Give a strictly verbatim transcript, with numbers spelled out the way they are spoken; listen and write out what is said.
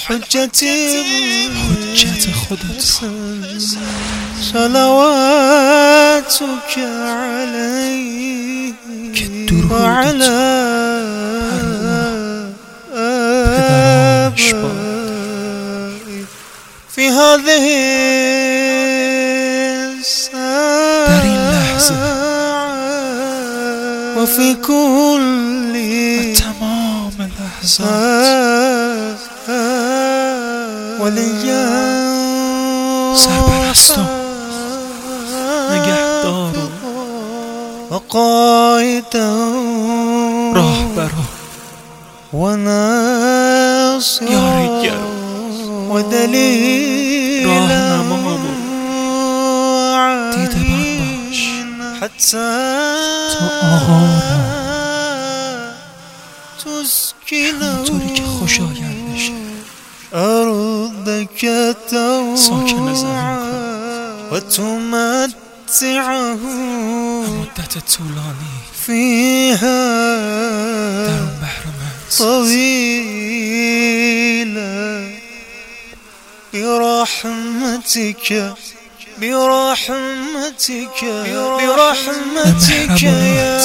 حجت حجت خودت صلواتك علی و علی پدرانش باد فی هذه در این لحظه و فی کل تمام لحظات ولیا سرپرستم نگهدار و قایدا راهبرا و ناصر یاریگر و دلیل راهنمام دیدبان باش حتی تا آرام همونطوری که خوشایند بشه ساکن زمین کن و تمتعه مدت طولانی فیها در اون بحر مست طویلا برحمتك برحمتك برحمتك يا